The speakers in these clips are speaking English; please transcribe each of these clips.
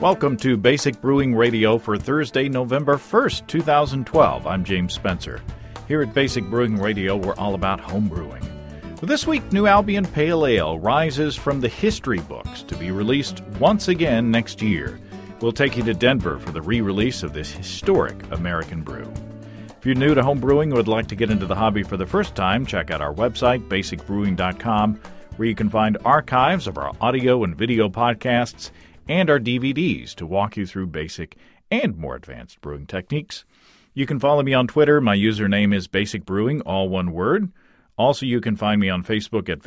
Welcome to Basic Brewing Radio for Thursday, November 1st, 2012. I'm James Spencer. Here at Basic Brewing Radio, we're all about home brewing. Well, this week, New Albion Pale Ale rises from the history books to be released once again next year. We'll take you to Denver for the re-release of this historic American brew. If you're new to home brewing and would like to get into the hobby for the first time, check out our website, basicbrewing.com, where you can find archives of our audio and video podcasts and our DVDs to walk you through basic and more advanced brewing techniques. You can follow me on Twitter. My username is Basic Brewing, all one word. Also, you can find me on Facebook at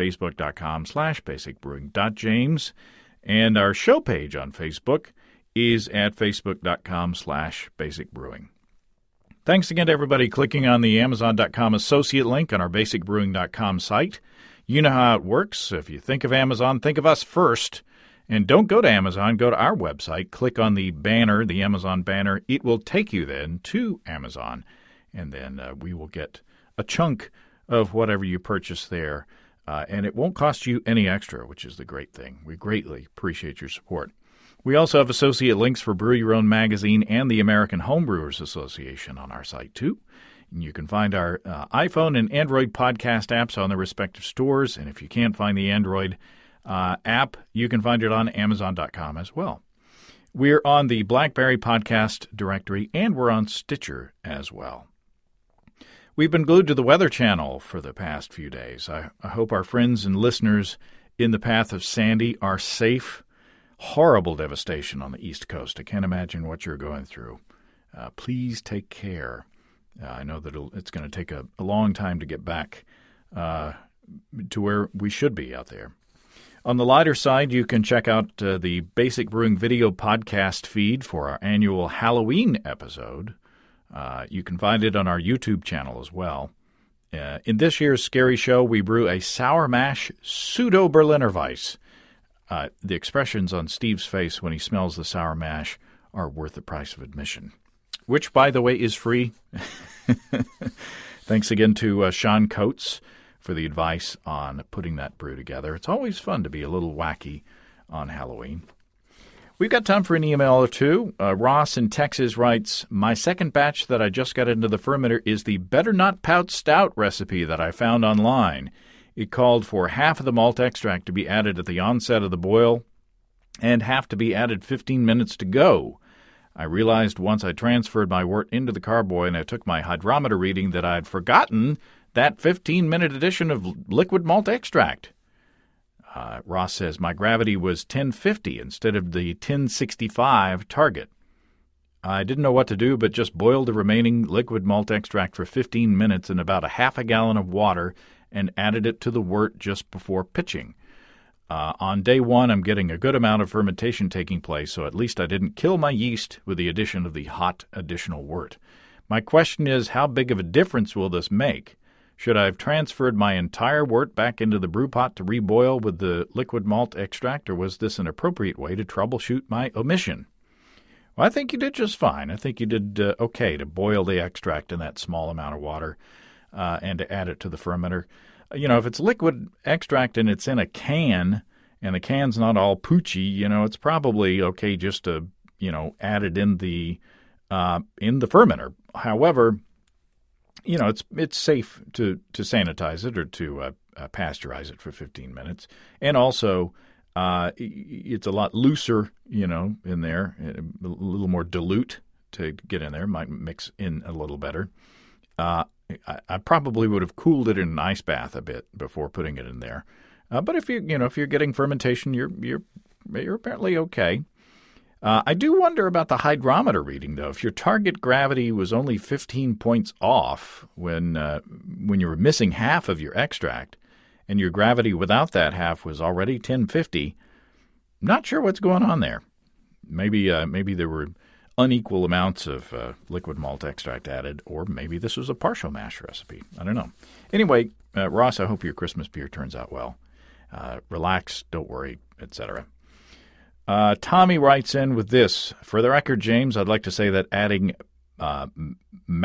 facebook.com/basicbrewing.james. And our show page on Facebook is at facebook.com/basicbrewing. Thanks again to everybody clicking on the Amazon.com associate link on our basicbrewing.com site. You know how it works. If you think of Amazon, think of us first. And don't go to Amazon, go to our website, click on the banner, the Amazon banner. It will take you then to Amazon, and then we will get a chunk of whatever you purchase there. And it won't cost you any extra, which is the great thing. We greatly appreciate your support. We also have associate links for Brew Your Own magazine and the American Homebrewers Association on our site, too. And you can find our iPhone and Android podcast apps on their respective stores. And if you can't find the Android app, you can find it on Amazon.com as well. We're on the BlackBerry podcast directory, and we're on Stitcher as well. We've been glued to the Weather Channel for the past few days. I hope our friends and listeners in the path of Sandy are safe. Horrible devastation on the East Coast. I can't imagine what you're going through. Please take care. I know that it's going to take a long time to get back to where we should be out there. On the lighter side, you can check out the Basic Brewing video podcast feed for our annual Halloween episode. You can find it on our YouTube channel as well. In this year's Scary Show, we brew a sour mash pseudo-Berliner Weiss. The expressions on Steve's face when he smells the sour mash are worth the price of admission, which, by the way, is free. Thanks again to Sean Coates for the advice on putting that brew together. It's always fun to be a little wacky on Halloween. We've got time for an email or two. Ross in Texas writes, my second batch that I just got into the fermenter is the Better Not Pout Stout recipe that I found online. It called for half of the malt extract to be added at the onset of the boil and half to be added 15 minutes to go. I realized once I transferred my wort into the carboy and I took my hydrometer reading that I'd forgotten that 15-minute addition of liquid malt extract. Ross says, my gravity was 1050 instead of the 1065 target. I didn't know what to do but just boiled the remaining liquid malt extract for 15 minutes in about a half a gallon of water and added it to the wort just before pitching. On day one, I'm getting a good amount of fermentation taking place, so at least I didn't kill my yeast with the addition of the hot additional wort. My question is, how big of a difference will this make? Should I have transferred my entire wort back into the brew pot to reboil with the liquid malt extract, or was this an appropriate way to troubleshoot my omission? Well, I think you did just fine. I think you did okay to boil the extract in that small amount of water and to add it to the fermenter. You know, if it's liquid extract and it's in a can and the can's not all poochy, it's probably okay just to, add it in the fermenter. However, it's safe to sanitize it or to pasteurize it for 15 minutes. And also, it's a lot looser, in there, a little more dilute to get in there. Might mix in a little better. I probably would have cooled it in an ice bath a bit before putting it in there. But if you're getting fermentation, you're apparently okay. I do wonder about the hydrometer reading, though. If your target gravity was only 15 points off when you were missing half of your extract, and your gravity without that half was already 1050, not sure what's going on there. Maybe there were unequal amounts of liquid malt extract added, or maybe this was a partial mash recipe. I don't know. Anyway, Ross, I hope your Christmas beer turns out well. Relax, don't worry, etc. Tommy writes in with this. For the record, James, I'd like to say that adding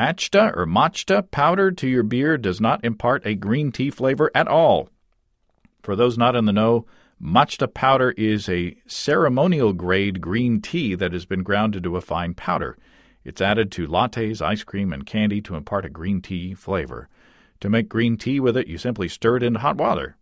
matcha powder to your beer does not impart a green tea flavor at all. For those not in the know, matcha powder is a ceremonial-grade green tea that has been ground into a fine powder. It's added to lattes, ice cream, and candy to impart a green tea flavor. To make green tea with it, you simply stir it into hot water.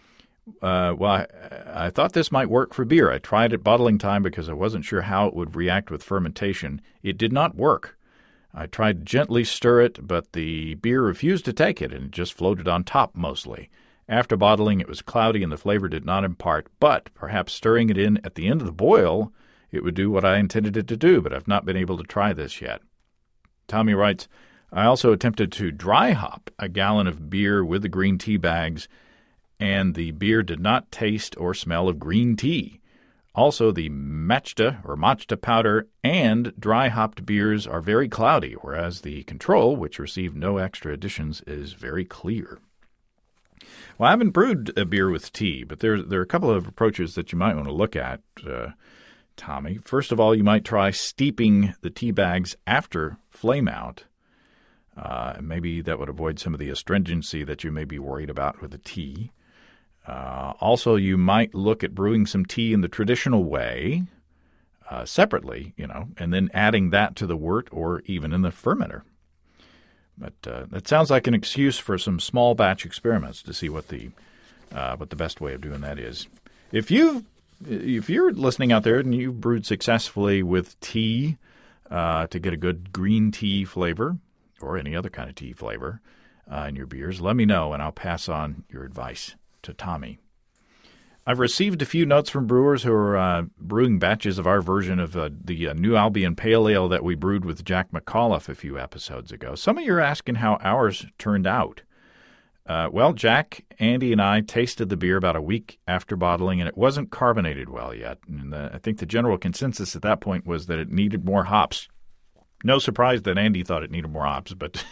I thought this might work for beer. I tried at bottling time because I wasn't sure how it would react with fermentation. It did not work. I tried to gently stir it, but the beer refused to take it, and it just floated on top mostly. After bottling, it was cloudy and the flavor did not impart, but perhaps stirring it in at the end of the boil, it would do what I intended it to do, but I've not been able to try this yet. Tommy writes, I also attempted to dry hop a gallon of beer with the green tea bags, and the beer did not taste or smell of green tea. Also, the matcha powder and dry hopped beers are very cloudy, whereas the control, which received no extra additions, is very clear. Well, I haven't brewed a beer with tea, but there are a couple of approaches that you might want to look at, Tommy. First of all, you might try steeping the tea bags after flame out. Maybe that would avoid some of the astringency that you may be worried about with the tea. Also, you might look at brewing some tea in the traditional way, separately, and then adding that to the wort or even in the fermenter. But that sounds like an excuse for some small batch experiments to see what the best way of doing that is. If you're listening out there and you've brewed successfully with tea to get a good green tea flavor or any other kind of tea flavor in your beers, let me know and I'll pass on your advice to Tommy. I've received a few notes from brewers who are brewing batches of our version of the New Albion Pale Ale that we brewed with Jack McAuliffe a few episodes ago. Some of you are asking how ours turned out. Well, Jack, Andy, and I tasted the beer about a week after bottling, and it wasn't carbonated well yet. And I think the general consensus at that point was that it needed more hops. No surprise that Andy thought it needed more hops, but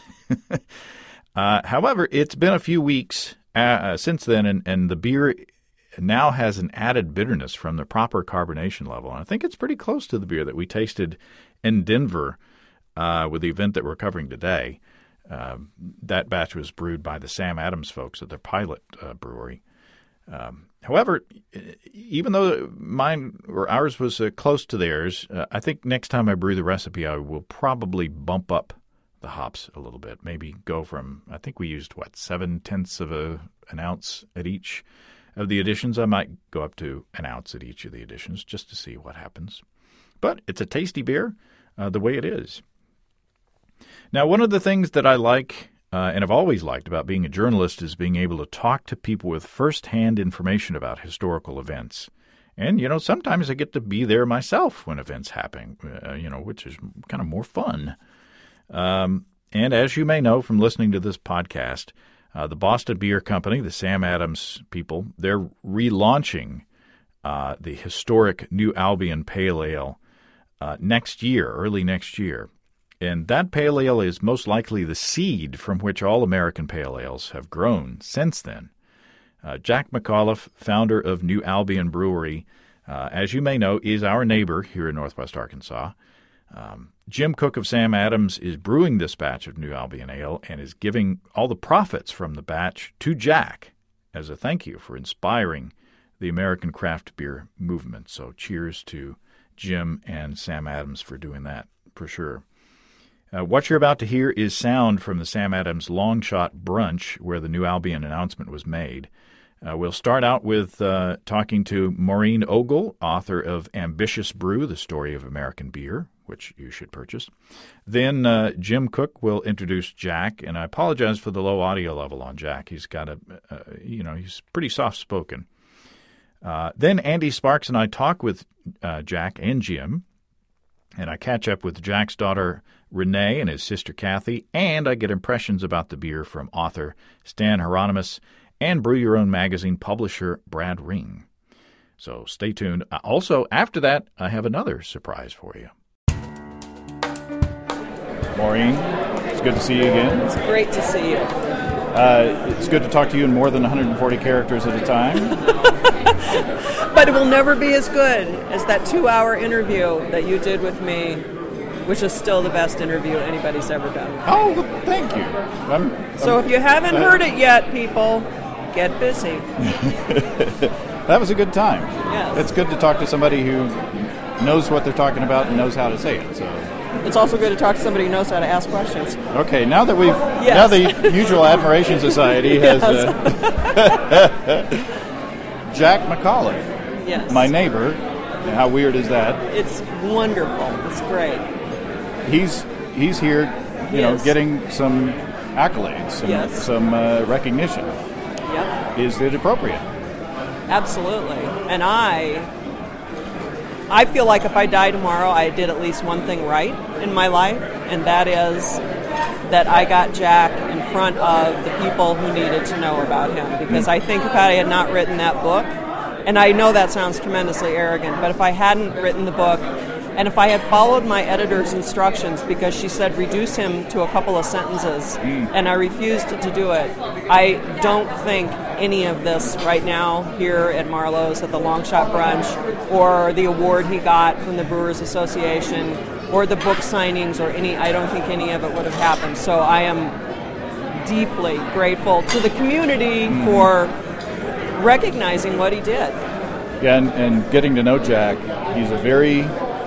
however, it's been a few weeks since then, and the beer now has an added bitterness from the proper carbonation level. And I think it's pretty close to the beer that we tasted in Denver with the event that we're covering today. That batch was brewed by the Sam Adams folks at their pilot brewery. However, even though ours was close to theirs, I think next time I brew the recipe, I will probably bump up the hops a little bit. Maybe go from, I think we used, 7/10 of an ounce at each of the additions. I might go up to an ounce at each of the additions just to see what happens. But it's a tasty beer the way it is. Now, one of the things that I like and have always liked about being a journalist is being able to talk to people with firsthand information about historical events. And, sometimes I get to be there myself when events happen, which is kind of more fun. And as you may know from listening to this podcast, the Boston Beer Company, the Sam Adams people, they're relaunching the historic New Albion Pale Ale early next year. And that pale ale is most likely the seed from which all American pale ales have grown since then. Jack McAuliffe, founder of New Albion Brewery, as you may know, is our neighbor here in Northwest Arkansas. Jim Cook of Sam Adams is brewing this batch of New Albion Ale and is giving all the profits from the batch to Jack as a thank you for inspiring the American craft beer movement. So cheers to Jim and Sam Adams for doing that, for sure. What you're about to hear is sound from the Sam Adams Long Shot Brunch, where the New Albion announcement was made. We'll start out with talking to Maureen Ogle, author of Ambitious Brew, The Story of American Beer, which you should purchase. Then Jim Cook will introduce Jack, and I apologize for the low audio level on Jack. He's got he's pretty soft-spoken. Then Andy Sparks and I talk with Jack and Jim, and I catch up with Jack's daughter Renee and his sister Kathy, and I get impressions about the beer from author Stan Hieronymus and Brew Your Own magazine publisher Brad Ring. So stay tuned. Also, after that, I have another surprise for you. Maureen, it's good to see you again. It's great to see you. It's good to talk to you in more than 140 characters at a time. But it will never be as good as that 2-hour interview that you did with me, which is still the best interview anybody's ever done. Oh, well, thank you. So if you haven't heard it yet, people, get busy. That was a good time. Yes. It's good to talk to somebody who knows what they're talking about and knows how to say it. So It's also good to talk to somebody who knows how to ask questions. okay, now that Yes. now the Mutual Admiration Society has Jack McAuliffe, Yes. my neighbor. How weird is that? It's wonderful. It's great. He's here, Yes. getting some accolades, Yes. some recognition. Yep. Is it appropriate? Absolutely. And I feel like if I die tomorrow, I did at least one thing right in my life, and that is that I got Jack in front of the people who needed to know about him. Because I think if I had not written that book, and I know that sounds tremendously arrogant, but if I hadn't written the book, and if I had followed my editor's instructions, because she said reduce him to a couple of sentences, and I refused to do it, I don't think any of this right now here at Marlowe's at the Long Shot Brunch, or the award he got from the Brewers Association, or the book signings, or I don't think any of it would have happened. So I am deeply grateful to the community for recognizing what he did. Yeah, and getting to know Jack, he's a very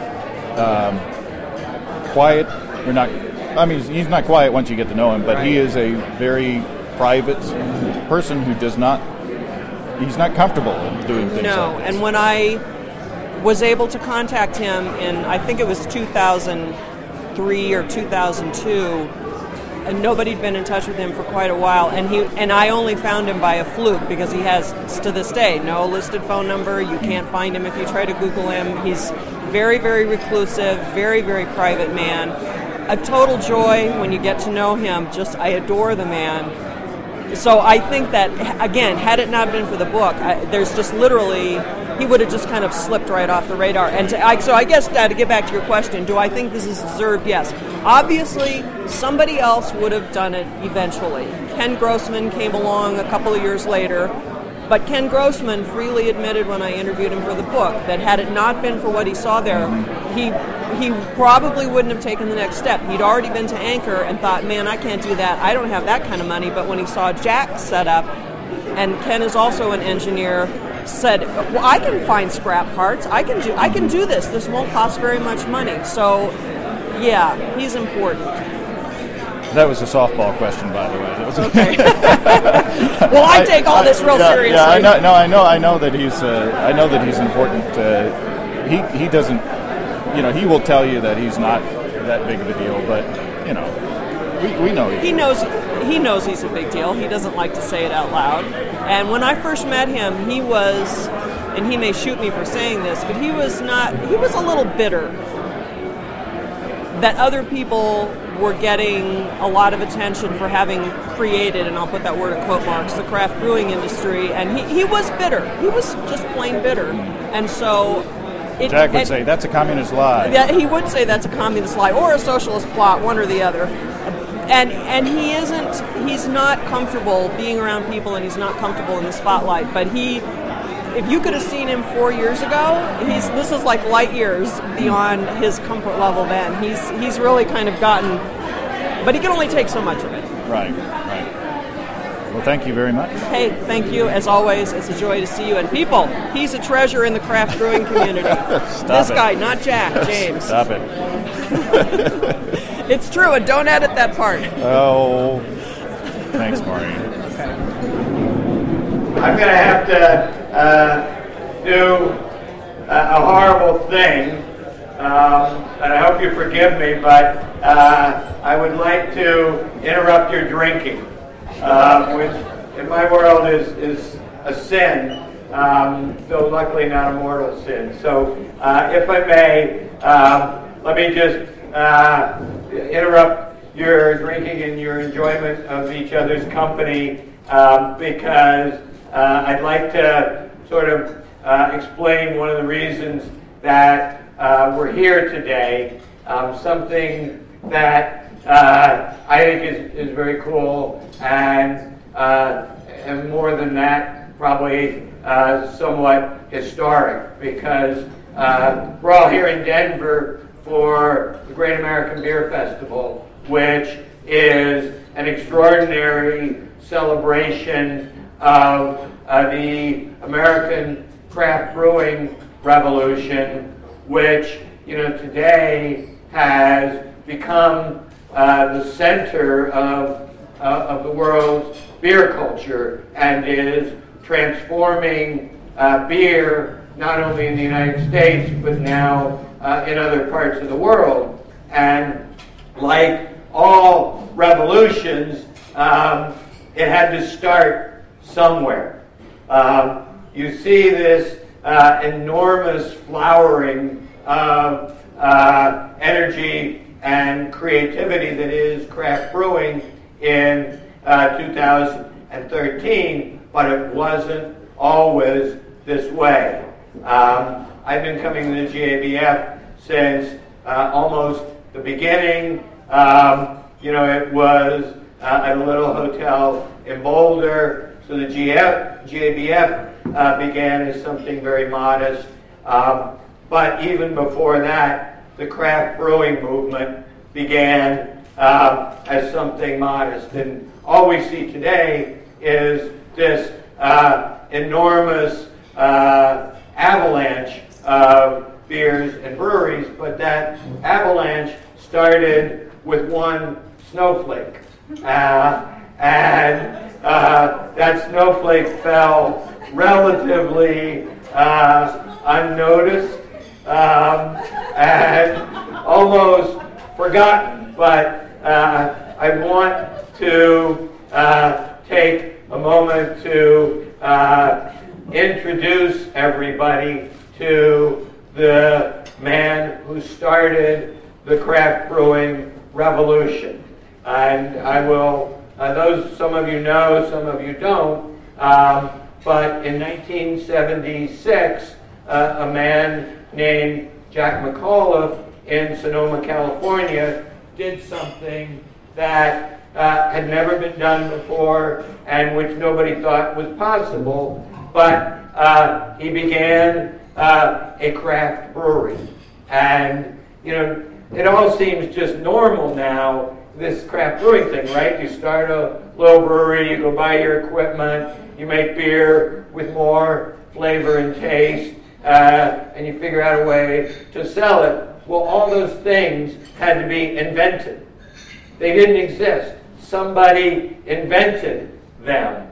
quiet. He's not quiet once you get to know him, but he is a very private person who he's not comfortable in doing things No, like this. and when I was able to contact him in, I think it was 2003 or 2002, and nobody'd been in touch with him for quite a while, and I only found him by a fluke, because he has, to this day, no listed phone number. You can't find him if you try to Google him. He's very, very reclusive, very, very private man. A total joy when you get to know him. I adore the man. So I think that, again, had it not been for the book, there's just literally, he would have just kind of slipped right off the radar. And so I guess to get back to your question, do I think this is deserved? Yes. Obviously, somebody else would have done it eventually. Ken Grossman came along a couple of years later, but Ken Grossman freely admitted when I interviewed him for the book that had it not been for what he saw there, he probably wouldn't have taken the next step. He'd already been to Anchor and thought, man, I can't do that. I don't have that kind of money. But when he saw Jack set up, and Ken is also an engineer, said, well, I can find scrap parts. I can do this. This won't cost very much money. So, yeah, he's important. That was a softball question, by the way. Okay. Well, I take all this real seriously. Yeah, I know that he's important. He doesn't, he will tell you that he's not that big of a deal, but we know he knows he's a big deal. He doesn't like to say it out loud. And when I first met him, he was, and he may shoot me for saying this, but he was a little bitter that other people were getting a lot of attention for having created, and I'll put that word in quote marks, the craft brewing industry, and he was bitter. He was just plain bitter. And so Jack would say that's a communist lie. Yeah, he would say that's a communist lie or a socialist plot, one or the other. And he's not comfortable being around people, and he's not comfortable in the spotlight. But if you could have seen him 4 years ago, this is like light years beyond his comfort level then. He's really kind of gotten, but he can only take so much of it. Right. Well, thank you very much. Hey, thank you. As always, it's a joy to see you. And people, he's a treasure in the craft brewing community. This guy, not Jack, James. Stop it. It's true, and don't edit that part. Oh, thanks, Maureen. I'm going to have to do a horrible thing, and I hope you forgive me, but I would like to interrupt your drinking, which in my world is a sin, though luckily not a mortal sin. So if I may, let me just interrupt your drinking and your enjoyment of each other's company, because I'd like to sort of explain one of the reasons that we're here today, something that I think is very cool, and more than that, probably somewhat historic, because we're all here in Denver for the Great American Beer Festival, which is an extraordinary celebration of the American craft brewing revolution, which today has become the center of the world's beer culture and is transforming beer not only in the United States but now in other parts of the world. And like all revolutions, it had to start somewhere. You see this enormous flowering of energy and creativity that is craft brewing in 2013, but it wasn't always this way. I've been coming to the GABF since almost the beginning. It was at a little hotel in Boulder, so the GABF began as something very modest. But even before that, the craft brewing movement began as something modest. And all we see today is this enormous avalanche of beers and breweries, but that avalanche started with one snowflake. And that snowflake fell relatively unnoticed and almost forgotten. But I want to take a moment to introduce everybody to the man who started the craft brewing revolution. And I will, some of you know, some of you don't, but in 1976, a man named Jack McAuliffe in Sonoma, California, did something that had never been done before and which nobody thought was possible, but he began a craft brewery. And, it all seems just normal now, this craft brewing thing, right? You start a little brewery, you go buy your equipment, you make beer with more flavor and taste, and you figure out a way to sell it. Well, all those things had to be invented. They didn't exist. Somebody invented them.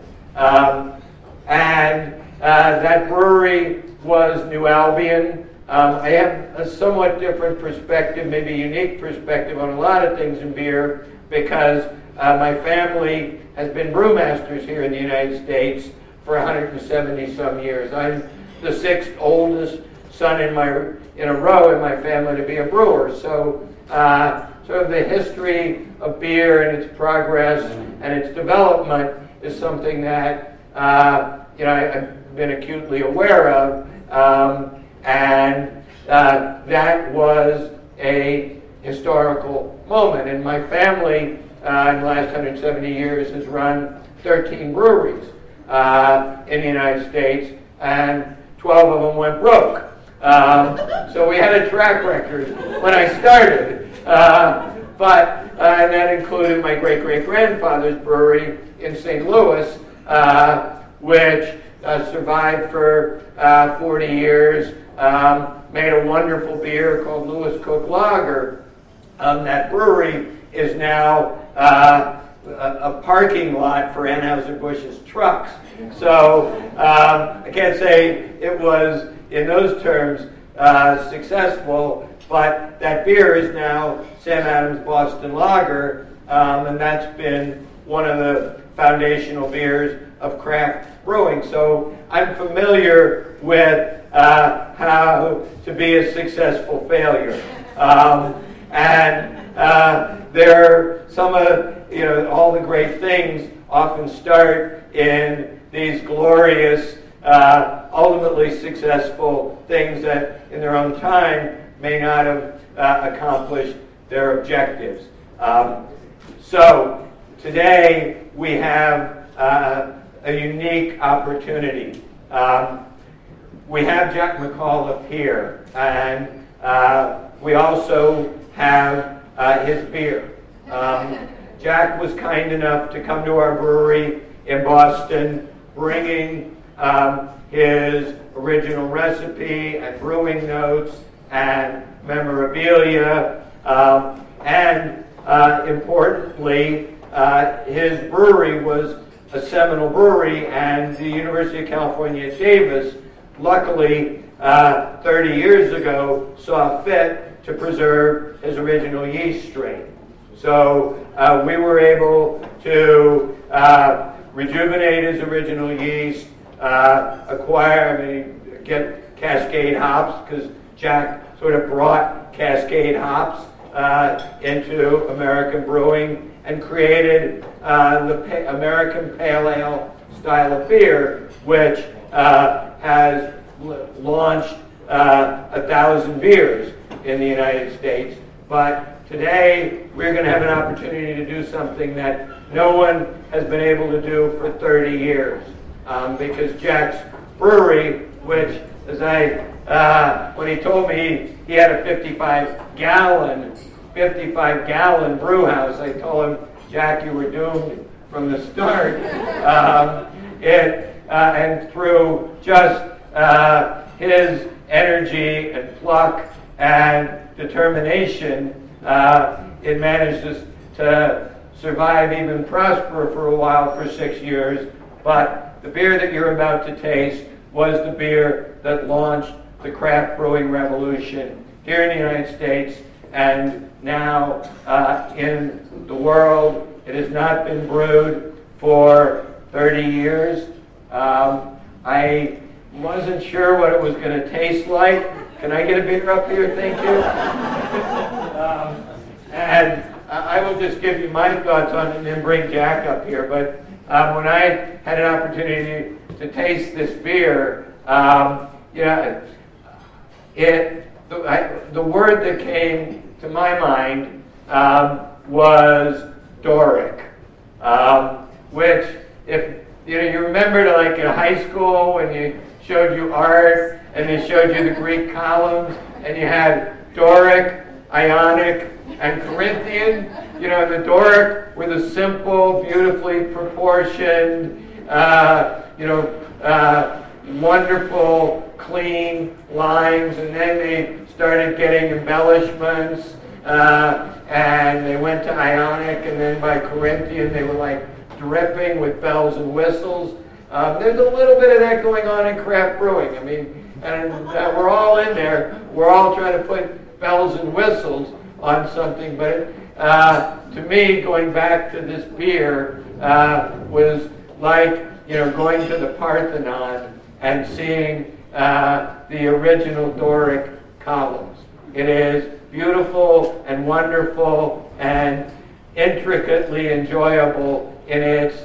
And that brewery was New Albion. I have a somewhat different perspective, maybe a unique perspective on a lot of things in beer, because my family has been brewmasters here in the United States for 170 some years. I'm the sixth oldest son in a row in my family to be a brewer. So sort of the history of beer and its progress and its development is something that I've been acutely aware of. And that was a historical moment. And my family, in the last 170 years, has run 13 breweries in the United States, and 12 of them went broke. So we had a track record when I started. And that included my great-great-grandfather's brewery in St. Louis, which survived for 40 years, made a wonderful beer called Lewis Cook Lager. That brewery is now a parking lot for Anheuser-Busch's trucks. So I can't say it was, in those terms, successful, but that beer is now Sam Adams Boston Lager, and that's been one of the foundational beers of craft brewing. So I'm familiar with how to be a successful failure. There are some of, all the great things often start in these glorious, ultimately successful things that in their own time may not have accomplished their objectives. So today we have a unique opportunity. We have Jack McAuliffe here, and we also have his beer. Jack was kind enough to come to our brewery in Boston bringing his original recipe and brewing notes and memorabilia, and importantly, his brewery was a seminal brewery, and the University of California at Davis, luckily, 30 years ago, saw fit to preserve his original yeast strain. So we were able to rejuvenate his original yeast, get Cascade hops, because Jack sort of brought Cascade hops into American brewing and created the American Pale Ale style of beer, which has launched 1,000 beers in the United States. But today we're going to have an opportunity to do something that no one has been able to do for 30 years. Because Jack's brewery, which, when he told me he had a 55-gallon brew house, I told him, Jack, you were doomed from the start. And through just his energy and pluck and determination, it managed to survive, even prosper for a while, for 6 years. But the beer that you're about to taste was the beer that launched the craft brewing revolution here in the United States, and now in the world. It has not been brewed for 30 years. I wasn't sure what it was going to taste like. Can I get a beer up here? Thank you. And I will just give you my thoughts on it and then bring Jack up here. But when I had an opportunity to taste this beer, the word that came to my mind was Doric, which, if you remember, like in high school when you showed you art and they showed you the Greek columns and you had Doric, Ionic, and Corinthian. The Doric were the simple, beautifully proportioned, wonderful, clean lines, and then they started getting embellishments, and they went to Ionic, and then by Corinthian they were like dripping with bells and whistles. There's a little bit of that going on in craft brewing. And we're all in there. We're all trying to put bells and whistles on something, but to me, going back to this beer was like going to the Parthenon and seeing the original Doric columns. It is beautiful and wonderful and intricately enjoyable in its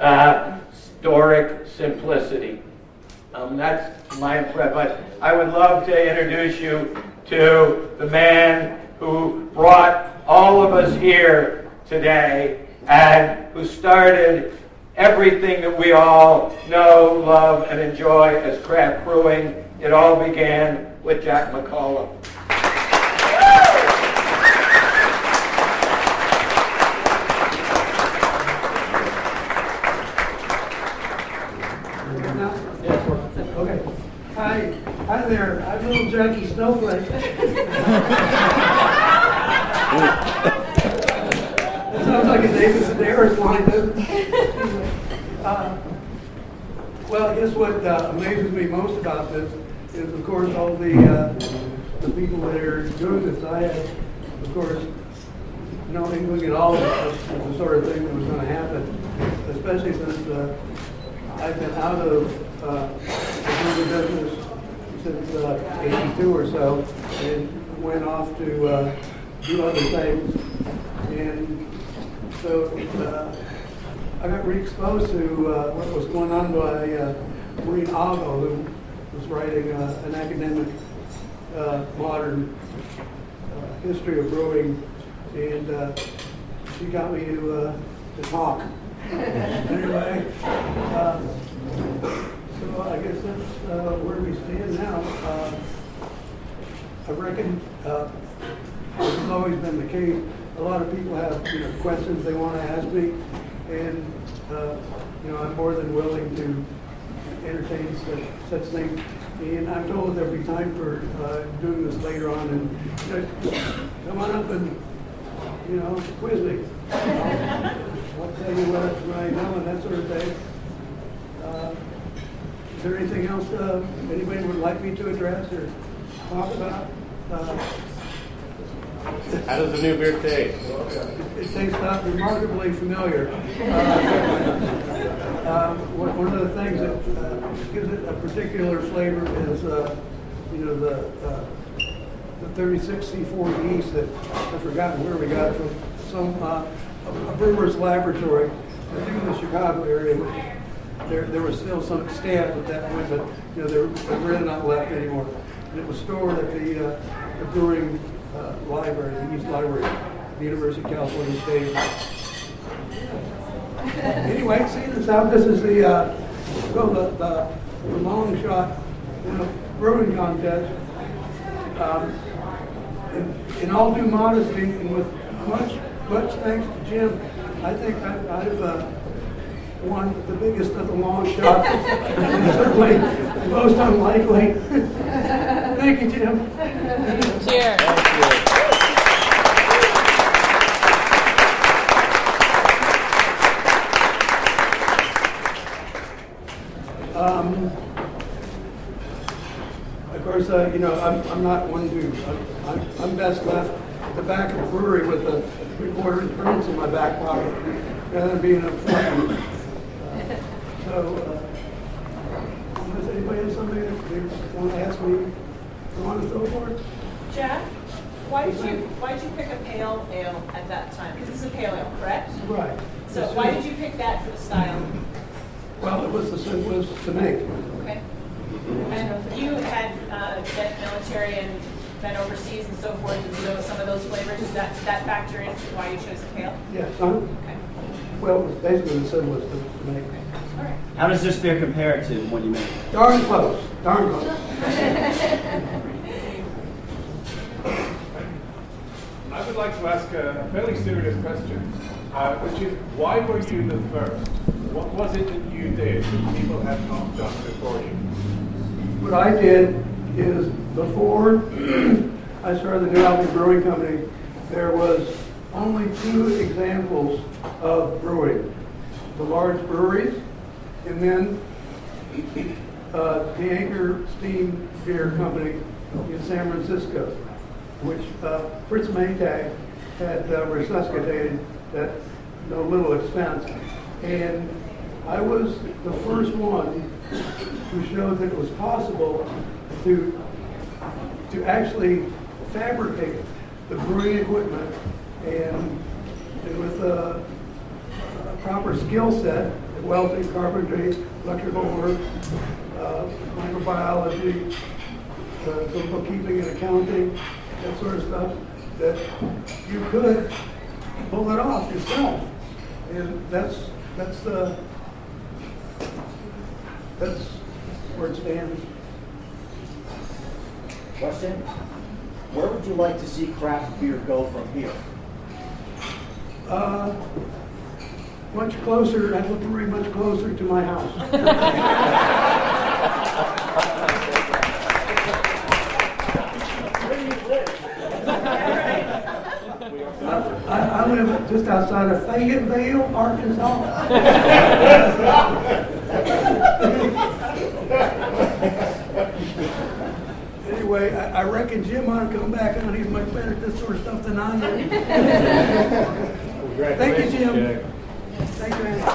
Doric simplicity. That's my impression. But I would love to introduce you to the man who brought all of us here today and who started everything that we all know, love, and enjoy as craft brewing. It all began with Jack McCullough. Okay. Hi there. I'm little Jackie Snowflake. That sounds like a Davis and Harris line, doesn't it? Well, I guess what amazes me most about this is, of course, all the people that are doing this. I had, of course, no inkling at all of the sort of thing that was going to happen, especially since I've been out of the business since 82 or so, and went off to do other things. And so I got re-exposed to what was going on by Maureen Ago, who was writing an academic modern history of brewing, and she got me to talk. Anyway, so I guess that's where we stand now. I reckon this has always been the case. A lot of people have questions they want to ask me, and I'm more than willing to entertain such things. And I'm told there'll be time for doing this later on. And come on up and, quiz me. I'll tell you what I know and that sort of thing. Is there anything else anybody would like me to address or talk about? How does the new beer taste? It tastes remarkably familiar. One of the things that gives it a particular flavor is, the 36C4 yeast that I've forgotten where we got it from. A brewer's laboratory, I think in the Chicago area. There was still some stamp at that point, but they're really not left anymore. And it was stored at the brewing library, the East Library, the University of California State. Anyway, see this out. This is the long shot brewing contest. In all due modesty, and with much thanks to Jim, I think I've won the biggest of the long shots. Certainly the most unlikely. Thank you, Jim. Cheers. Of course, I'm not one to. I'm best left at the back of the brewery with a 3/4 prints in my back pocket, rather than being up front. Does anybody have something that they want to ask me? On and so forth? Jack, why did you pick a pale ale at that time? Because this is a pale ale, correct? Right. So why did you pick that for the style? Well, it was the simplest to make. Okay. And you had been military and been overseas and so forth. Did you know some of those flavors? Does that factor into why you chose the pale? Yes. Okay. Well, it was basically the simplest to make. All right. How does this beer compare to when you made it? Darn close. Darn close. I would like to ask a fairly serious question, which is, why were you the first? What was it that you did that people had not done before you? What I did is, before I started the New Albany Brewing Company, there was only 2 examples of brewing. The large breweries, and then the Anchor Steam Beer Company in San Francisco, which Fritz Maytag had resuscitated at no little expense. And I was the first one who showed that it was possible to actually fabricate the brewing equipment and with a proper skill set, welding, carpentry, electrical work, microbiology, bookkeeping and accounting, that sort of stuff, that you could pull it off yourself. And that's where it stands. Question? Where would you like to see craft beer go from here? Much closer, I'd look very much closer to my house. Where do you live? I live just outside of Fayetteville, Arkansas. Anyway, I reckon Jim ought to come back on. He's much better at this sort of stuff than I am. Thank you, Jim. Jack. Thank you, Andy.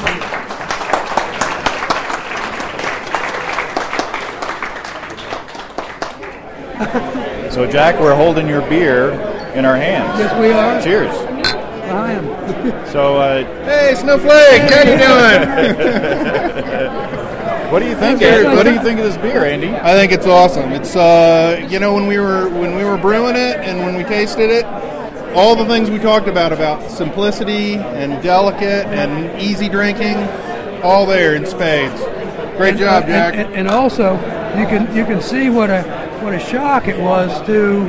So, Jack, we're holding your beer in our hands. Yes, we are. Cheers. I am. So, Hey, Snowflake, how you doing? what do you think? What do you think of this beer, Andy? I think it's awesome. It's when we were brewing it and when we tasted it, all the things we talked about simplicity and delicate and easy drinking, all there in spades. Great job, Jack. And also, you can see what a shock it was to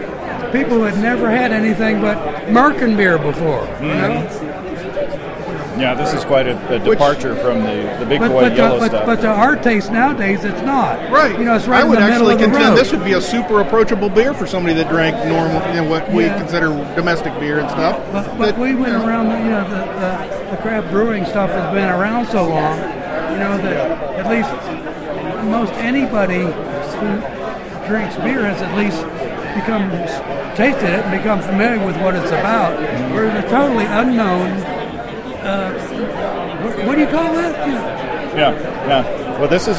people who had never had anything but Merkin beer before. You know, Yeah, this is quite a departure from the big boy yellow stuff. But to our taste nowadays, it's not. Right. You know, it's right I would in the middle actually of the contend road. this would be a super approachable beer for somebody that drank normal, what we consider domestic beer and stuff. But we went around, the craft brewing stuff has been around so long, that at least most anybody who drinks beer has at least tasted it and become familiar with what it's about. Whereas a totally unknown, what do you call that? Yeah. Well, this is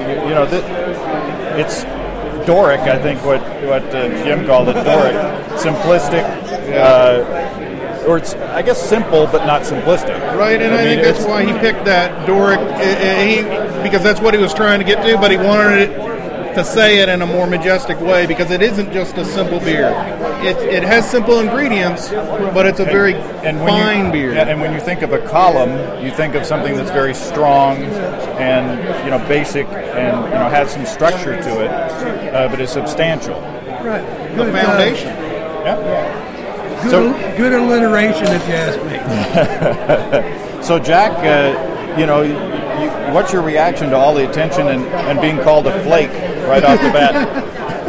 it's Doric. I think what Jim called it, Doric, simplistic, or it's I guess simple but not simplistic. Right, and I think that's why he picked that Doric, because that's what he was trying to get to, but he wanted it to say it in a more majestic way, because it isn't just a simple beer. It has simple ingredients, but it's a very fine beer. And when you think of a column, you think of something that's very strong and basic and has some structure to it, but is substantial. Right. The foundation. Good alliteration, if you ask me. So, Jack, what's your reaction to all the attention and being called a flake right off the bat?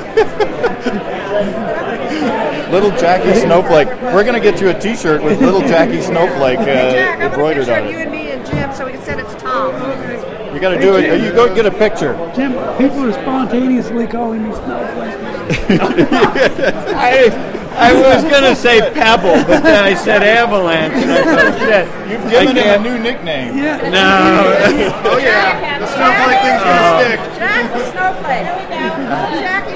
Little Jackie Snowflake. We're going to get you a T-shirt with Little Jackie Snowflake embroidered on it. You and me and Jim, so we can send it to Tom. You got to do it. You go get a picture. Jim, people are spontaneously calling me Snowflake. I was going to say Pebble, but then I said Avalanche, and I thought, shit. You've given him a new nickname. Yeah. No. Oh, yeah. The Snowflake thing's going to stick. Jack the Snowflake. Jackie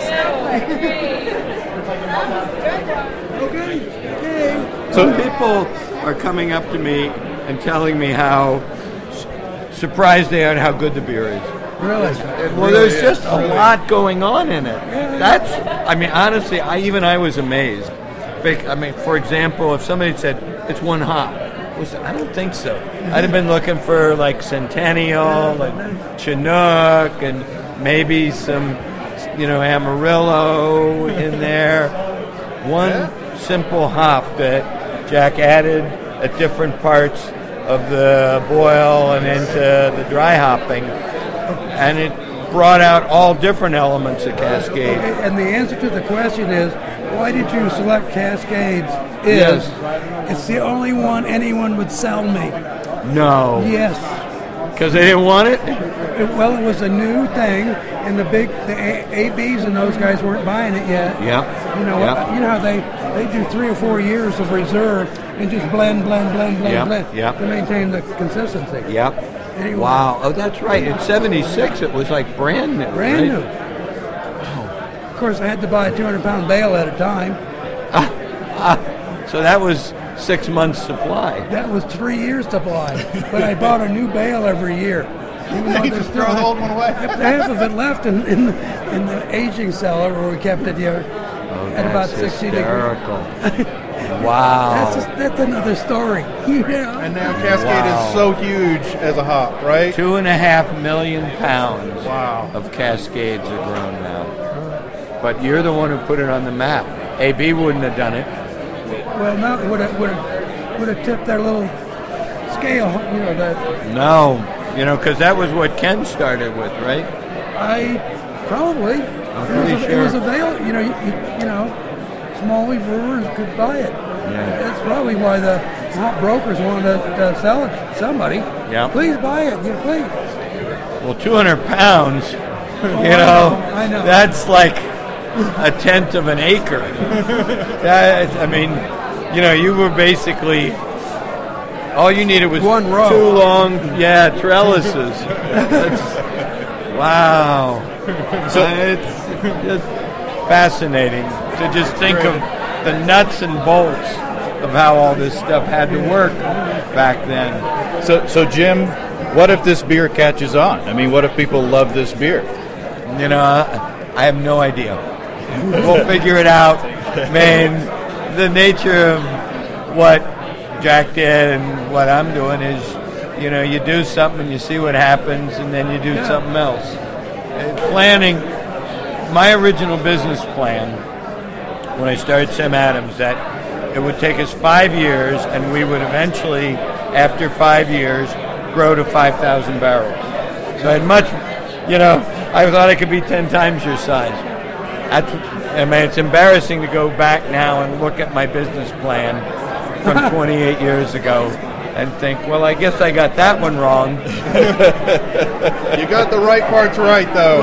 Snowflake. Okay. So people are coming up to me and telling me how surprised they are at how good the beer is. Really? Well, there's just a lot going on in it. Honestly, I was amazed. For example, if somebody said it's one hop, I don't think so. I'd have been looking for like Centennial and Chinook and maybe some, Amarillo in there. One simple hop that Jack added at different parts of the boil and into the dry hopping. And it brought out all different elements of Cascade. Okay, and the answer to the question is, why did you select Cascades? It's the only one anyone would sell me. No. Yes. Because they didn't want it? It was a new thing, and the ABs and those guys weren't buying it yet. Yeah. You know how they do 3 or 4 years of reserve and just blend to maintain the consistency. Yep. Anyway. Wow. Oh, that's right. In 76, it was like brand new. Brand new. Of course, I had to buy a 200-pound bale at a time. So that was 6 months' supply. That was 3 years' supply. But I bought a new bale every year. Even though just throw the old one away. Half of it left in the aging cellar where we kept it here at about 60 degrees. Wow. That's another story. And now Cascade is so huge as a hop, right? 2.5 million pounds of Cascades are grown now. But you're the one who put it on the map. AB wouldn't have done it. Well, no, it would have tipped their little scale, No, because that was what Ken started with, right? Probably. I'm pretty sure. It was available, small brewers could buy it. Yeah. That's probably why the hop brokers wanted to sell it to somebody. Yeah. Please buy it, please. Well, 200 pounds, I know. That's like a tenth of an acre. You were basically, all you needed was one row. 2 long, trellises. Wow. So it's just fascinating to just think of the nuts and bolts of how all this stuff had to work back then. So Jim, what if this beer catches on? What if people love this beer? I have no idea. We'll figure it out. The nature of what Jack did and what I'm doing is, you do something and you see what happens and then you do something else. Planning, my original business plan when I started Sam Adams, that it would take us 5 years and we would eventually after 5 years, grow to 5,000 barrels. So I'd much, I thought I could be 10 times your size. It's embarrassing to go back now and look at my business plan from 28 years ago and think, well, I guess I got that one wrong. You got the right parts right, though.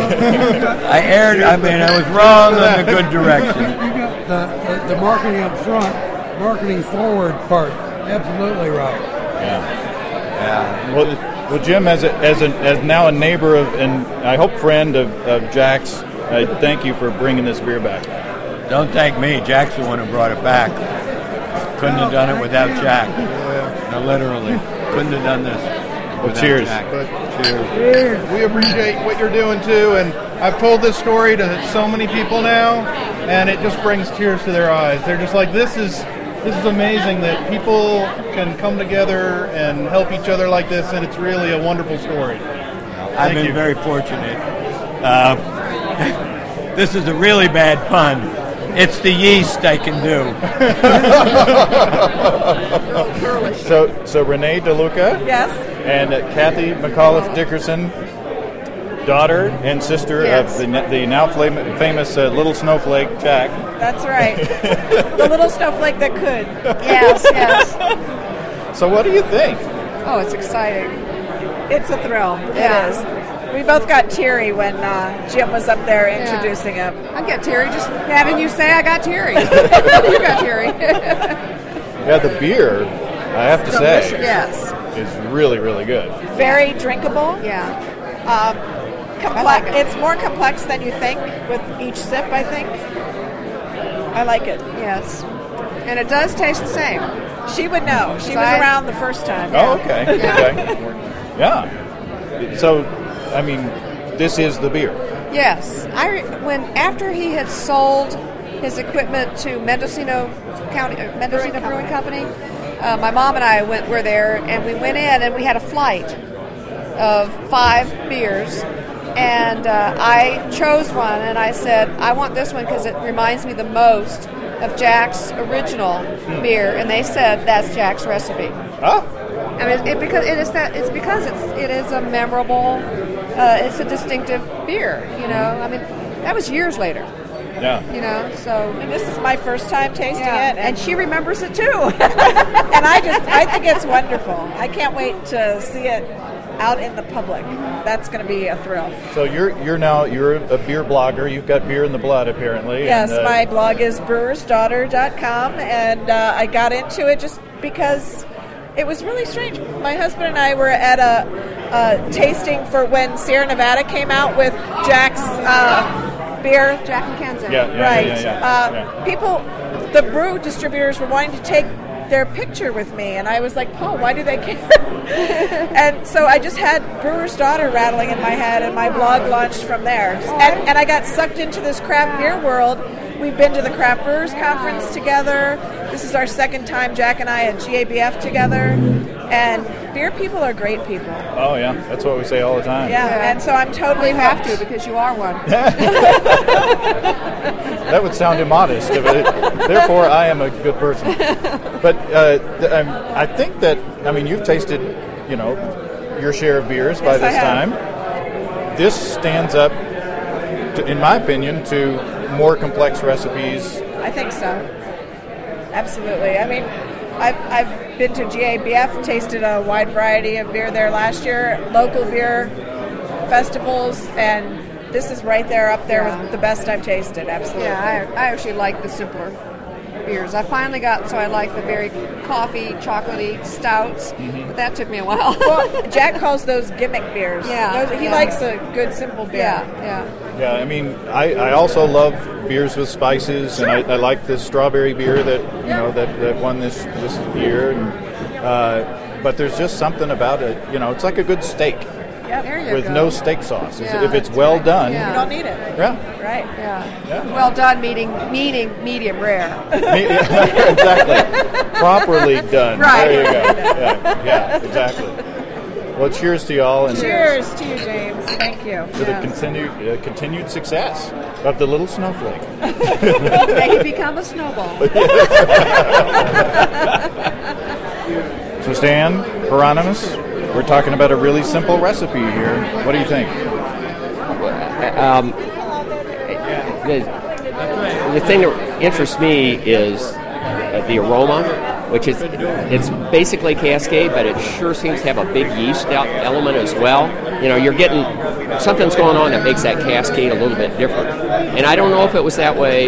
I was wrong on the good direction. You got the marketing up front, marketing forward part, absolutely right. Yeah. Well, Jim, as now a neighbor of, and I hope friend of Jack's, I thank you for bringing this beer back. Don't thank me. Jack's the one who brought it back. Couldn't have done it without Jack. No, literally. Couldn't have done this. Well, cheers. Cheers. We appreciate what you're doing, too. And I've told this story to so many people now, and it just brings tears to their eyes. They're just like, this is amazing that people can come together and help each other like this, and it's really a wonderful story. I've been very fortunate. This is a really bad pun. It's the yeast I can do. So Renee DeLuca. Yes. And Kathy McAuliffe Dickerson, daughter and sister of the now famous Little Snowflake, Jack. That's right. The little snowflake that could. Yes. So what do you think? Oh, it's exciting. It's a thrill. It is. We both got teary when Jim was up there introducing him. I get teary just having you say I got teary. You got teary. Yeah, the beer, I have to say, is really, really good. Very drinkable. Yeah. It's more complex than you think with each sip, I think. I like it. Yes. And it does taste the same. She would know. She was around the first time. Oh, okay. Yeah. So, I mean, this is the beer. Yes. After he had sold his equipment to Mendocino Brewing Company, my mom and I were there, and we went in, and we had a flight of 5 beers, and I chose one, and I said, I want this one because it reminds me the most of Jack's original beer, and they said that's Jack's recipe. Oh. I mean, it is a memorable, it's a distinctive beer. I mean, that was years later. Yeah. And this is my first time tasting it, and she remembers it too. And I think it's wonderful. I can't wait to see it out in the public. That's going to be a thrill. So you're a beer blogger. You've got beer in the blood, apparently. Yes, my blog is brewersdaughter.com, and I got into it just because it was really strange. My husband and I were at a tasting for when Sierra Nevada came out with Jack's beer. Jack and Kansas. Yeah. People, the brew distributors were wanting to take their picture with me, and I was like, Paul, why do they care? And so I just had Brewer's Daughter rattling in my head, and my blog launched from there. And I got sucked into this craft beer world. We've been to the Craft Brewers Conference together. This is our second time Jack and I at GABF together. And beer people are great people. Oh, yeah. That's what we say all the time. Yeah. And so I'm totally have to because you are one. That would sound immodest. Therefore, I am a good person. But I think that, you've tasted, your share of beers by this time. This stands up, in my opinion, to more complex recipes. I think so. Absolutely. I've been to GABF, tasted a wide variety of beer there last year, local beer festivals, and this is right there up there with the best I've tasted. Absolutely. Yeah, I actually like the simpler beers. I finally got so I like the very coffee, chocolatey stouts, but that took me a while. Well, Jack calls those gimmick beers. Yeah, he likes a good simple beer. Yeah, I also love beers with spices, and I like the strawberry beer that that won this year. And, but there's just something about it. It's like a good steak. With no steak sauce. If it's well done, you don't need it. Yeah. Right. Yeah. Well done, meaning medium rare. Exactly. Properly done. Right. There you go. Yeah. Exactly. Well, cheers to y'all, and cheers to you, James. Thank you. To the continued success of the Little Snowflake. May he become a snowball. So Stan, Hieronymus, we're talking about a really simple recipe here. What do you think? The thing that interests me is the aroma, which is it's basically Cascade, but it sure seems to have a big yeast element as well. You know, you're getting something's going on that makes that Cascade a little bit different. And I don't know if it was that way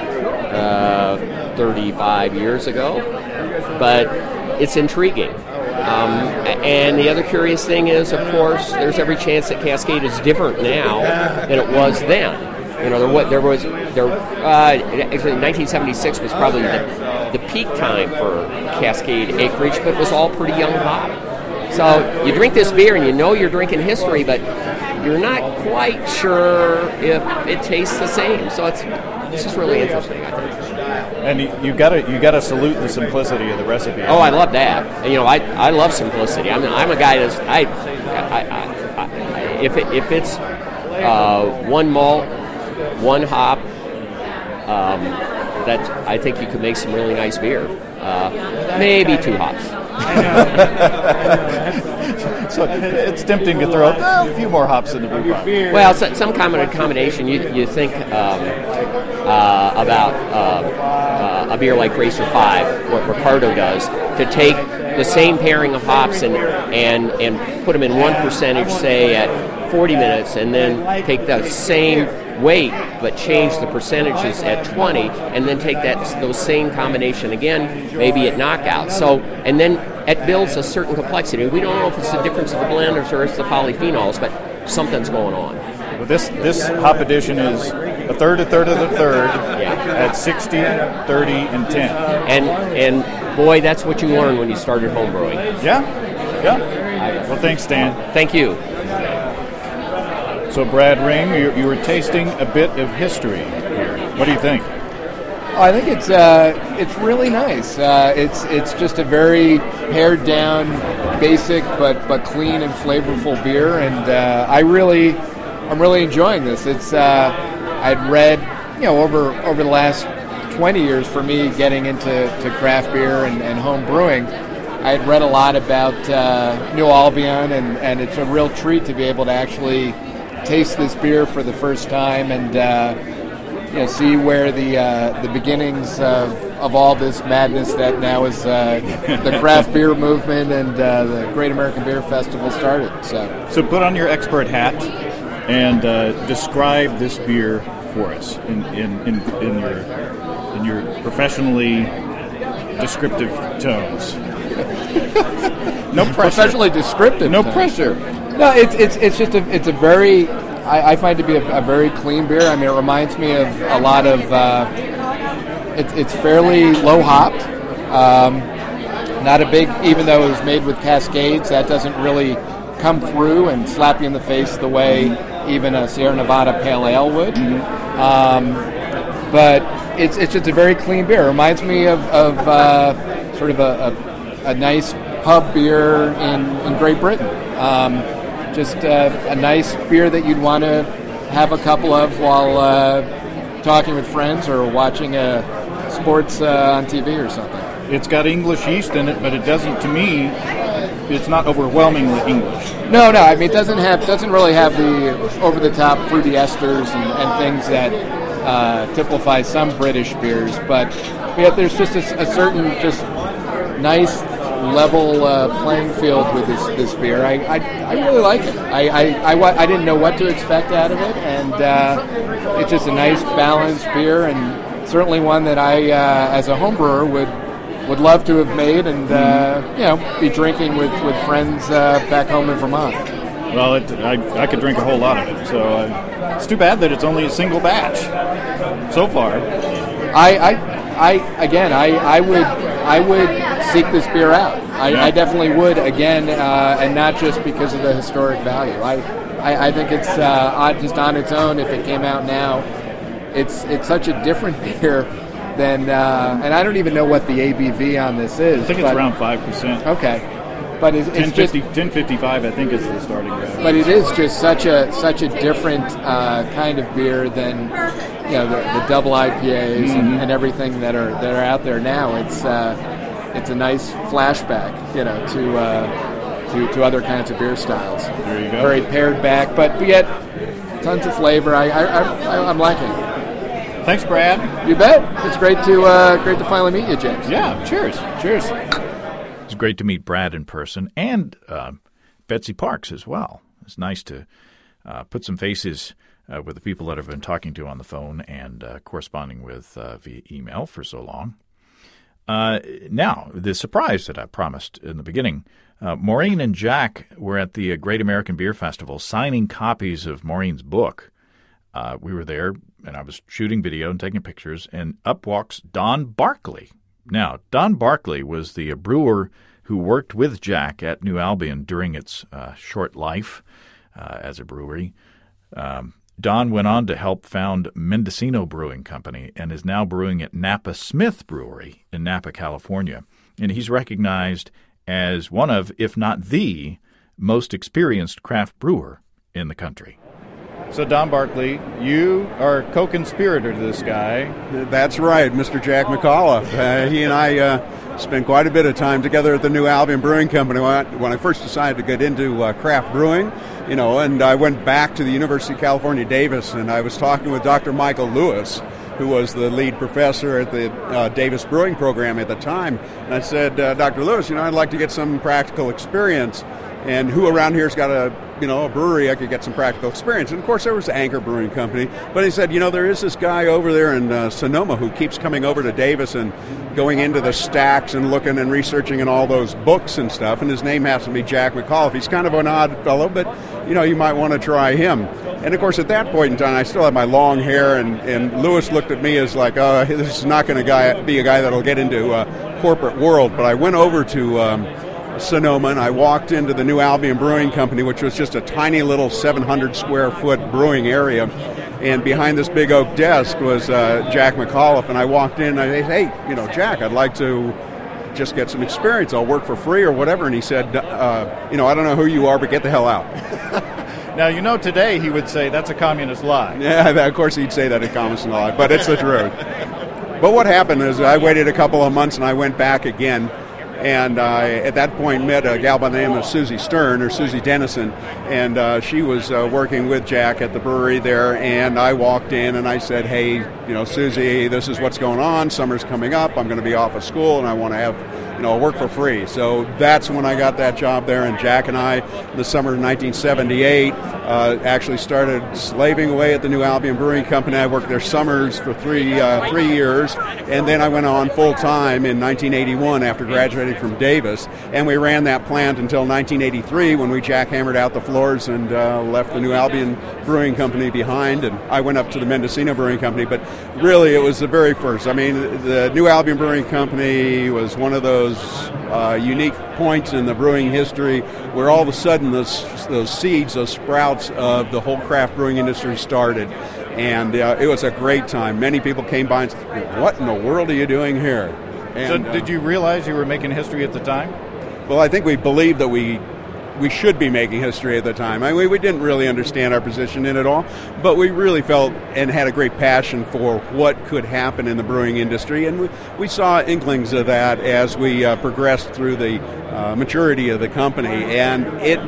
35 years ago, but it's intriguing. And the other curious thing is, of course, there's every chance that Cascade is different now than it was then. You know, actually 1976 was probably the peak time for Cascade acreage, but it was all pretty young hop. So you drink this beer and you know you're drinking history, but you're not quite sure if it tastes the same. So it's just really interesting, I think. And you gotta salute the simplicity of the recipe. Oh, I love that. You know, I love simplicity. I'm a guy that's if it's one malt, one hop, that I think you could make some really nice beer. Maybe two hops. So it's tempting to throw a few more hops in the brew pot. Well, some kind of combination. You think about a beer like Racer 5, what Ricardo does, to take the same pairing of hops and put them in one percentage, say at 40 minutes, and then take the same weight but change the percentages at 20, and then take those same combination again, maybe at knockout. So, and then it builds a certain complexity. We don't know if it's the difference of the blenders or it's the polyphenols, but something's going on. Well, this hop edition is a third at 60, 30, and 10. And boy, that's what you learn when you started homebrewing. Yeah. Well, thanks, Stan. Thank you. So, Brad Ring, you were tasting a bit of history here. What do you think? I think it's really nice. It's just a very pared down, basic but clean and flavorful beer, and I'm really enjoying this. It's I'd read over the last 20 years for me getting into craft beer and home brewing. I had read a lot about New Albion, and it's a real treat to be able to actually taste this beer for the first time and see where the beginnings of all this madness that now is the craft beer movement and the Great American Beer Festival started. So put on your expert hat and describe this beer for us in your professionally descriptive tones. No pressure. Professionally descriptive. No tones. pressure. No, it's just a very. I find it to be a very clean beer. I mean, it reminds me of a lot of. It's fairly low hopped. Not a big, even though it was made with Cascades, that doesn't really come through and slap you in the face the way even a Sierra Nevada Pale Ale would. But it's just a very clean beer. It reminds me of sort of a nice pub beer in Great Britain. Just a nice beer that you'd want to have a couple of while talking with friends or watching sports on TV or something. It's got English yeast in it, but it doesn't. To me, it's not overwhelmingly English. No. I mean, it doesn't really have the over-the-top fruity esters and things that typify some British beers. But yeah, there's just a certain just nice level playing field with this beer. I really like it. I didn't know what to expect out of it, and it's just a nice balanced beer, and certainly one that I, as a home brewer, would love to have made and be drinking with friends back home in Vermont. Well, I could drink a whole lot of it. So it's too bad that it's only a single batch so far. I would seek this beer out. I definitely would again, and not just because of the historic value. I think it's just on its own. If it came out now, it's such a different beer than, and I don't even know what the ABV on this is. I think it's around 5%. Okay, but it's 10.55. I think is the starting grade. But it is just such a different kind of beer than the double IPAs and everything that are out there now. it's a nice flashback, to other kinds of beer styles. There you go. Very pared back, but yet tons of flavor. I'm liking it. Thanks, Brad. You bet. It's great to finally meet you, James. Yeah. Cheers. Cheers. It's great to meet Brad in person and Betsy Parks as well. It's nice to put some faces with the people that I've been talking to on the phone and corresponding with via email for so long. Now, the surprise that I promised in the beginning, Maureen and Jack were at the Great American Beer Festival signing copies of Maureen's book. We were there, and I was shooting video and taking pictures, and up walks Don Barkley. Now, Don Barkley was the brewer who worked with Jack at New Albion during its short life as a brewery. Don went on to help found Mendocino Brewing Company and is now brewing at Napa Smith Brewery in Napa, California. And he's recognized as one of, if not the, most experienced craft brewer in the country. So, Don Barkley, you are a co-conspirator to this guy. That's right, Mr. Jack McAuliffe. He and I spent quite a bit of time together at the New Albion Brewing Company when I first decided to get into craft brewing, and I went back to the University of California, Davis, and I was talking with Dr. Michael Lewis, who was the lead professor at the Davis Brewing Program at the time. And I said, Dr. Lewis, I'd like to get some practical experience. And who around here's got a brewery I could get some practical experience? And of course there was Anchor Brewing Company. But he said, there is this guy over there in Sonoma who keeps coming over to Davis and going into the stacks and looking and researching in all those books and stuff. And his name happens to be Jack McAuliffe. He's kind of an odd fellow, but you might want to try him. And of course at that point in time I still had my long hair, and Lewis looked at me as like, this is not going to be a guy that'll get into corporate world. But I went over to Sonoma, and I walked into the New Albion Brewing Company, which was just a tiny little 700 square foot brewing area, and behind this big oak desk was Jack McAuliffe, and I walked in and I said, hey, Jack, I'd like to just get some experience. I'll work for free or whatever. And he said, I don't know who you are, but get the hell out. Now, today he would say that's a communist lie. Yeah, of course he'd say that a communist lie, but it's the truth. But what happened is I waited a couple of months and I went back again. And I, at that point, met a gal by the name of Susie Stern, or Susie Dennison, and she was working with Jack at the brewery there, and I walked in and I said, hey, Susie, this is what's going on. Summer's coming up. I'm going to be off of school, and I want to have, work for free. So that's when I got that job there, and Jack and I, in the summer of 1978, actually started slaving away at the New Albion Brewing Company. I worked there summers for three years, and then I went on full-time in 1981 after graduating from Davis, and we ran that plant until 1983 when we jackhammered out the floors and left the New Albion Brewing Company behind, and I went up to the Mendocino Brewing Company. But really it was the very first. I mean, the New Albion Brewing Company was one of those unique points in the brewing history where all of a sudden those seeds, those sprouts of the whole craft brewing industry started. And it was a great time. Many people came by and said, what in the world are you doing here? And, so did you realize you were making history at the time? Well, I think we believed that we should be making history at the time. I mean, we didn't really understand our position in it all, but we really felt and had a great passion for what could happen in the brewing industry, and we saw inklings of that as we progressed through the maturity of the company, and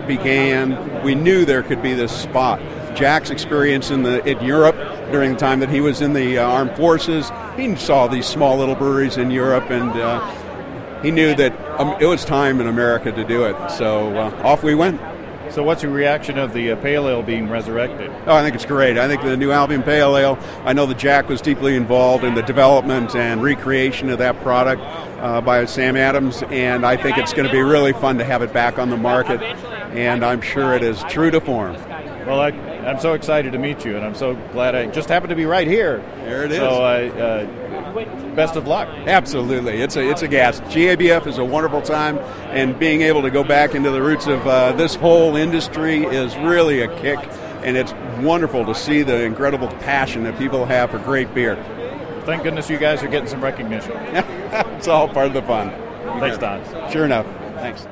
we knew there could be this spot. Jack's experience in Europe during the time that he was in the armed forces, he saw these small little breweries in Europe, and he knew that it was time in America to do it. So off we went. So what's your reaction of the Pale Ale being resurrected? Oh, I think it's great. I think the New Albion Pale Ale, I know that Jack was deeply involved in the development and recreation of that product by Sam Adams, and I think it's going to be really fun to have it back on the market, and I'm sure it is true to form. Well, I'm so excited to meet you, and I'm so glad I just happened to be right here. There it is. So best of luck. Absolutely. It's a gas. GABF is a wonderful time, and being able to go back into the roots of this whole industry is really a kick, and it's wonderful to see the incredible passion that people have for great beer. Thank goodness you guys are getting some recognition. It's all part of the fun. Thanks, Don. Sure enough. Thanks.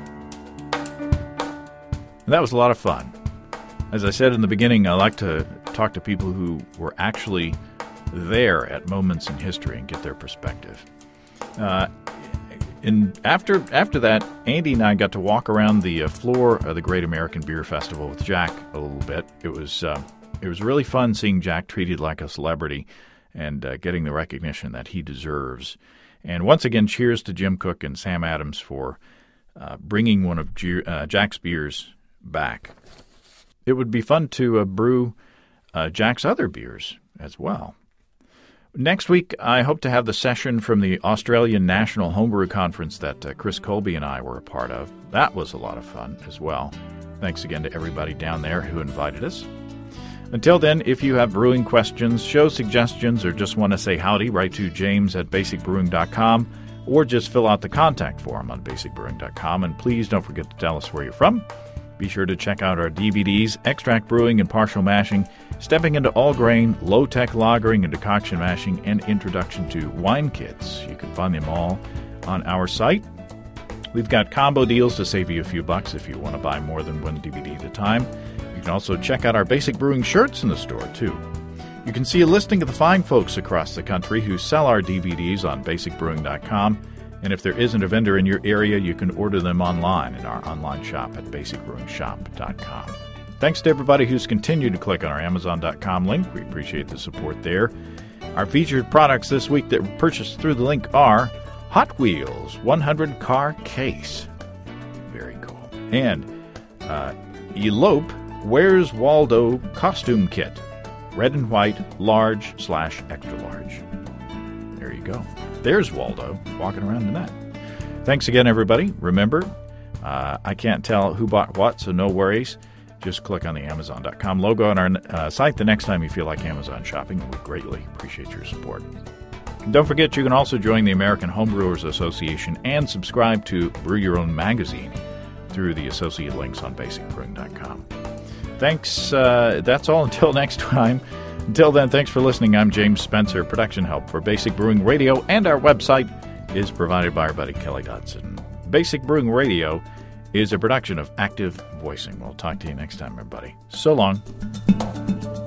That was a lot of fun. As I said in the beginning, I like to talk to people who were actually there at moments in history and get their perspective. after that, Andy and I got to walk around the floor of the Great American Beer Festival with Jack a little bit. It was really fun seeing Jack treated like a celebrity and getting the recognition that he deserves. And once again, cheers to Jim Cook and Sam Adams for bringing one of Jack's beers back. It would be fun to brew Jack's other beers as well. Next week, I hope to have the session from the Australian National Homebrew Conference that Chris Colby and I were a part of. That was a lot of fun as well. Thanks again to everybody down there who invited us. Until then, if you have brewing questions, show suggestions, or just want to say howdy, write to james@basicbrewing.com or just fill out the contact form on basicbrewing.com. And please don't forget to tell us where you're from. Be sure to check out our DVDs, Extract Brewing and Partial Mashing, Stepping into All Grain, Low-Tech Lagering and Decoction Mashing, and Introduction to Wine Kits. You can find them all on our site. We've got combo deals to save you a few bucks if you want to buy more than one DVD at a time. You can also check out our Basic Brewing shirts in the store, too. You can see a listing of the fine folks across the country who sell our DVDs on basicbrewing.com. And if there isn't a vendor in your area, you can order them online in our online shop at basicbrewingshop.com. Thanks to everybody who's continued to click on our Amazon.com link. We appreciate the support there. Our featured products this week that were purchased through the link are Hot Wheels 100 Car Case. Very cool. And Elope Where's Waldo Costume Kit. Red and white, large/extra large. There you go. There's Waldo walking around in that. Thanks again, everybody. Remember, I can't tell who bought what, so no worries. Just click on the Amazon.com logo on our site the next time you feel like Amazon shopping. We greatly appreciate your support. And don't forget, you can also join the American Homebrewers Association and subscribe to Brew Your Own magazine through the associated links on basicbrewing.com. Thanks. That's all until next time. Until then, thanks for listening. I'm James Spencer. Production help for Basic Brewing Radio and our website is provided by our buddy Kelly Dodson. Basic Brewing Radio is a production of Active Voicing. We'll talk to you next time, everybody. So long.